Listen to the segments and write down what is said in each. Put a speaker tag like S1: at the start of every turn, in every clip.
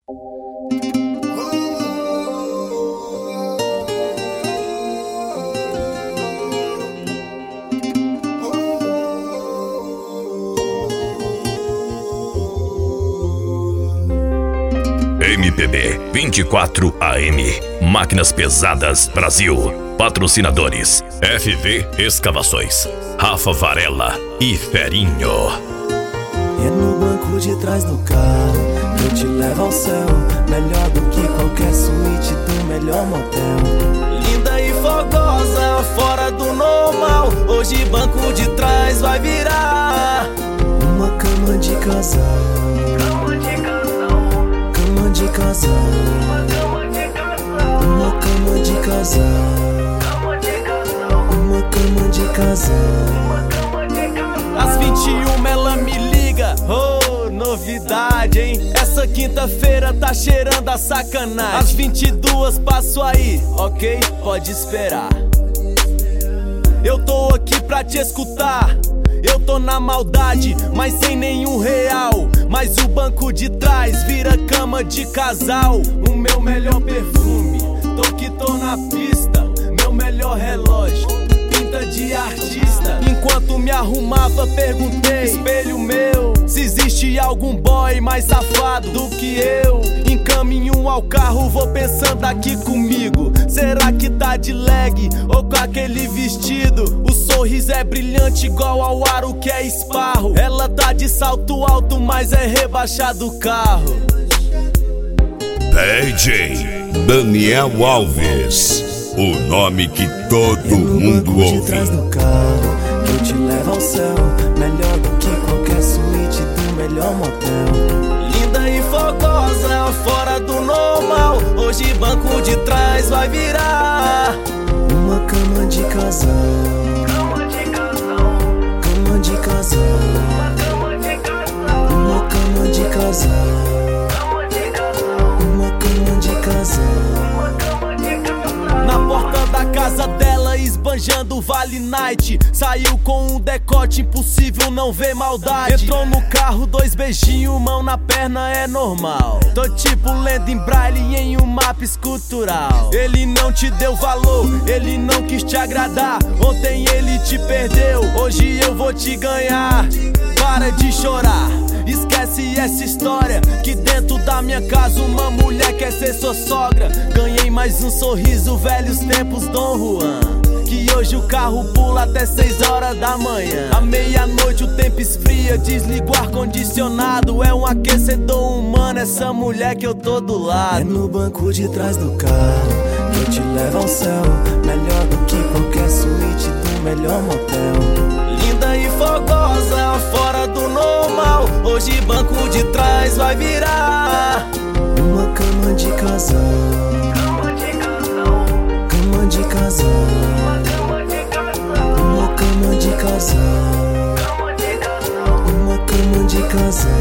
S1: MPB 24 AM, Máquinas Pesadas Brasil. Patrocinadores: FV Escavações, Rafa Varela e Ferinho.
S2: É no banco de trás do carro que eu te levo ao céu, melhor do que qualquer suíte do melhor motel. Linda e fogosa, fora do normal, hoje banco de trás vai virar uma cama de casal. Cama de casal. Cama de casal. Uma cama de casal. Uma cama de casal. Às 21 ela me liga, oh, novidade, hein? Essa quinta-feira tá cheirando a sacanagem. Às 22 passo aí, ok? Pode esperar. Eu tô aqui pra te escutar. Eu tô na maldade, mas sem nenhum real. Mas o banco de trás vira cama de casal. O meu melhor perfume, tô que tô na pista. Meu melhor relógio, pinta de artista. Enquanto me arrumava perguntei, espelho meu, se existe algum boy mais safado do que eu. Encaminho ao carro, vou pensando aqui comigo. Será que tá de leg ou com aquele vestido? O sorriso é brilhante igual ao aro que é esparro. Ela tá de salto alto, mas é rebaixado o carro.
S1: DJ Daniel Alves, o nome que todo mundo ouve.
S2: De trás do carro que eu te levo ao céu, melhor do que qualquer suíte do melhor motel. Linda e fogosa, fora do normal, hoje banco de trás vai virar uma cama de casal. Cama de casal. Cama de casal. Uma cama de casal. Uma cama de casal. Na porta da casa dela, esbanjando Vale Night. Saiu com um decote, impossível não ver maldade. Entrou no carro, 2 beijinhos, mão na perna é normal. Tô tipo lendo em braille em um mapa escultural. Ele não te deu valor, ele não quis te agradar. Ontem ele te perdeu, hoje eu vou te ganhar. Para de chorar, esquece essa história, que dentro da minha casa uma mulher quer ser sua sogra. Ganhei mais um sorriso, velhos tempos Dom Juan, que hoje o carro pula até 6 horas da manhã. À meia-noite o tempo esfria, desligo o ar-condicionado. É um aquecedor humano essa mulher que eu tô do lado. É no banco de trás do carro que eu te levo ao céu, melhor do que qualquer suíte do melhor motel. Linda e fogosa, fora do normal, hoje banco de trás vai virar uma cama de casal. Cama de casal. Cama de casal. Uma cama de casal. Uma cama de casal.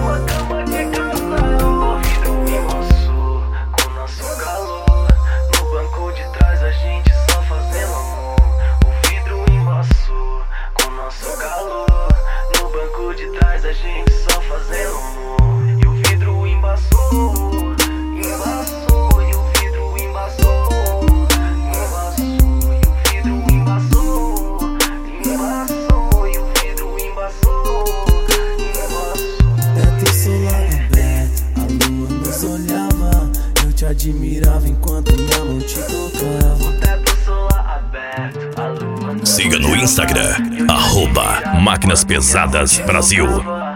S2: Admirava enquanto minha mão te tocava. O teto solar aberto, a lua.
S1: Siga no Instagram, @Máquinas Pesadas Brasil.